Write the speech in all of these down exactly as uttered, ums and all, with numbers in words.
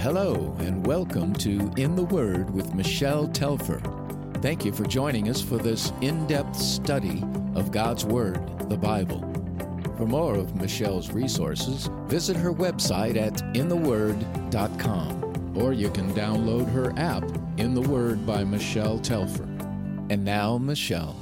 Hello, and welcome to In the Word with Michelle Telfer. Thank you for joining us for this in-depth study of God's Word, the Bible. For more of Michelle's resources, visit her website at in the word dot com, or you can download her app, In the Word by Michelle Telfer. And now, Michelle.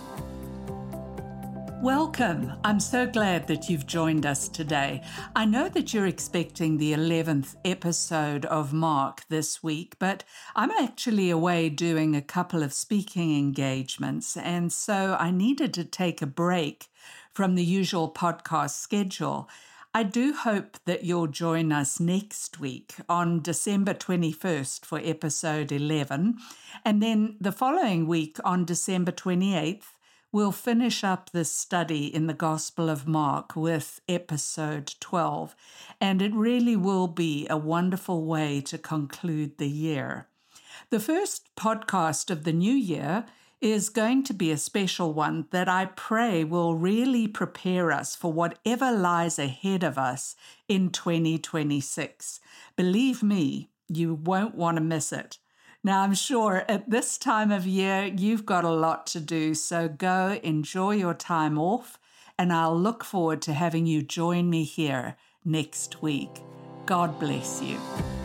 Welcome. I'm so glad that you've joined us today. I know that you're expecting the eleventh episode of Mark this week, but I'm actually away doing a couple of speaking engagements, and so I needed to take a break from the usual podcast schedule. I do hope that you'll join us next week on December twenty-first for episode eleven, and then the following week on December twenty-eighth, we'll finish up this study in the Gospel of Mark with episode twelve, and it really will be a wonderful way to conclude the year. The first podcast of the new year is going to be a special one that I pray will really prepare us for whatever lies ahead of us in twenty twenty-six. Believe me, you won't want to miss it. Now, I'm sure at this time of year, you've got a lot to do, so go enjoy your time off, and I'll look forward to having you join me here next week. God bless you.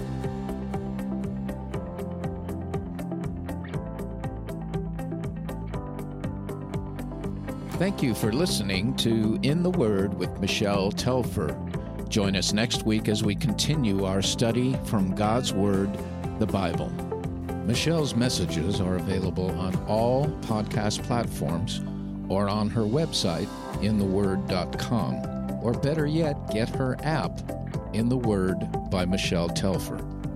Thank you for listening to In the Word with Michelle Telfer. Join us next week as we continue our study from God's Word, the Bible. Michelle's messages are available on all podcast platforms or on her website, in the word dot com, or better yet, get her app, In the Word by Michelle Telfer.